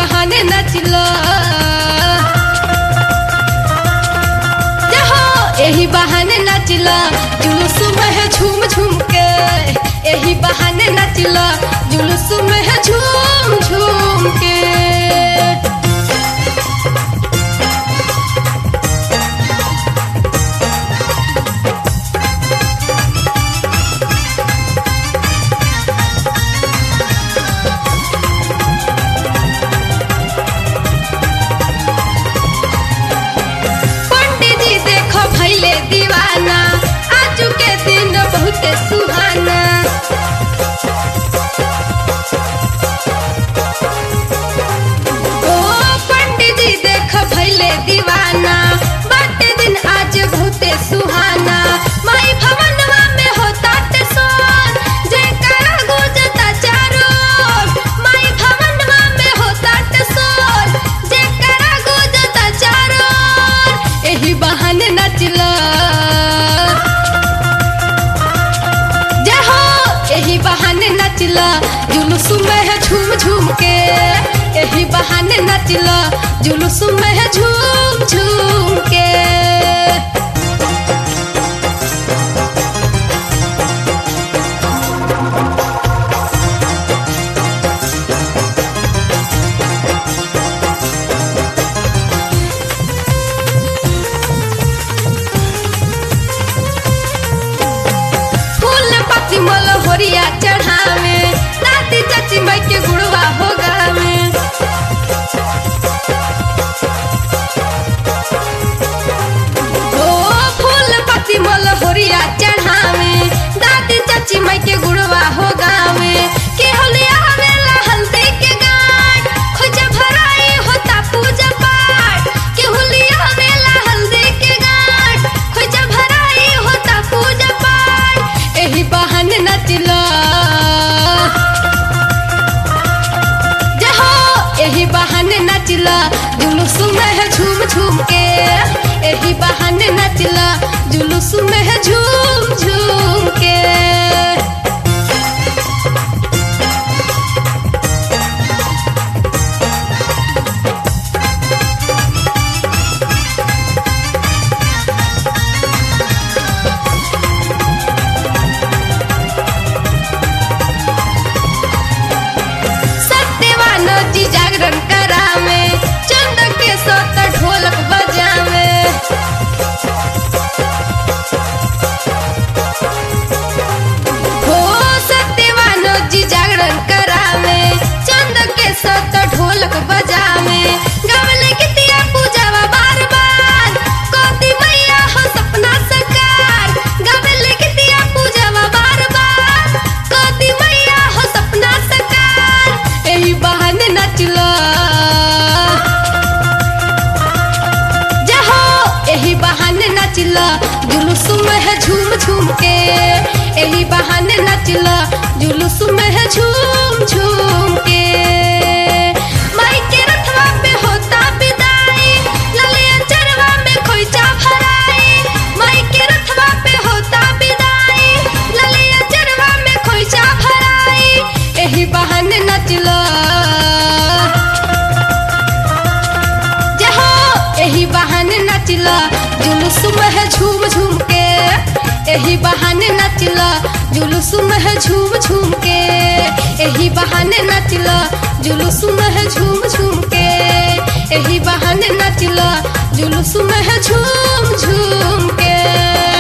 बहाने नाचला यही बहाने नाचला जुलूस में है झूम झूम के यही बहाने नाचला जुलूस में है झूम झूम के दीवाना आज के दिन बहुत सुहाना ओ पंडित जी देख भैले दीवाना बाटे दिन आज बहुत सुहाना माई भवनवा में होता सोन जयकारा गूंजता चारों माई भवनवा में होता सोन जयकारा गूंजता चारों यही बहाने नाचला यही बहाने नाचला जुलूस में है झूम झूम के यही बहाने नाचला जुलूस में है झूम झूम के मोरिया चढ़ावे दादी चाची माई के गुड़वा हो गावे ओ फूल पत्ती मोल होरिया चढ़ावे दादी चाची माई के गुड़वा हो गावे के होलिया वेला हल्दी के गाट खोजा भराई होता पूजा पाठ के होलिया वेला हल्दी के गाट खोजा भराई होता पूजा पाठ यही बहाने नाचला यही बहाने नाचला जुलूस में है झूम झूम के यही बहाने नाचला जुलूस में है झूम झूम के जागरण करावे चंद के साथ ढोलक बजावे हो सत्यवान जी जागरण करावे चंद के साथ ढोलक बजावे गावले गीतिया पूजावा बार बार कोती मैया हो सपना साकार गावले गीतिया पूजावा बार बार कोती मैया हो सपना साकार यही बहाने नाचला यही बहाने नाचला जुलूस में है झूम झूम के यही बहाने नाचला जुलूस में है झूम झूम के माई के रथवा पे होता विदाई ललिया चरवा में खोइचा भराई माई के रथवा पे होता विदाई ललिया चरवा में खोइचा भराई यही बहाने नाचला यही बहाने नाचला जुलूस में है झूम झूम के यही बहाने नाचला जुलूस में है झूम झूम के यही बहाने नाचला जुलूस में है झूम झूम के यही बहाने नाचला जुलूस में है झूम झूम के